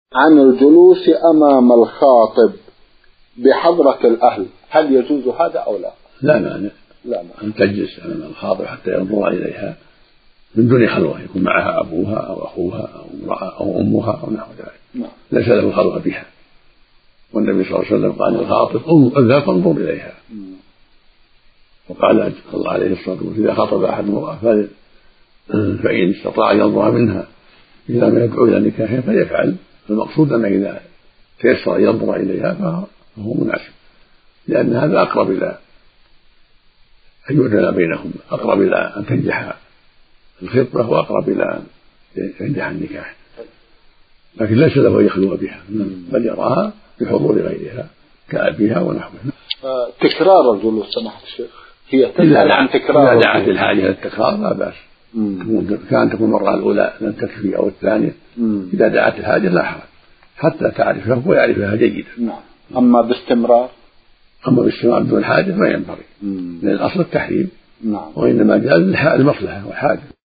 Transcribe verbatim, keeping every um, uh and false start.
عن الجلوس أمام الخاطب بحضرة الأهل، هل يجوز هذا أو لا؟ لا مانع، لا مانع أن تجلس أمام الخاطب حتى ينظر إليها من دون خلوة، يكون معها أبوها أو أخوها أو امرأة أو أمها أو نحو ذلك، ليس له خلوة بها. والنبي صلى الله عليه وسلم قال للخاطب اذهب فانظر إليها، وقال صلى الله عليه وسلم إذا خطب أحد امرأة فإن استطاع ينظر منها إذا ما يدعو إلى نكاحها فليفعل. المقصود أن إذا تيسر أن ينظر إليها فهو مناسب، لأن هذا أقرب إلى أن يؤذن بينهم، أقرب إلى أن تنجح الخطبة وأقرب إلى أن ينجح النكاح، لكن ليس له أن يخلو بها، بل يراها بحضور غيرها كأبيها ونحوها. تكرار الجلوس سماحة الشيخ، هي تسأل عن تكرار. إذا دعت الحاجة للتكرار لا بأس، كان تكون المرة الأولى لم تكفي أو الثانية، إذا دعت الحاجة لا حرج حتى تعرفها ويعرفها جيدا. نعم. أما باستمرار أما باستمرار بدون حاجة ما ينبغي، لأن الأصل التحريم. نعم. وإنما جاء المصلحة والحاجة.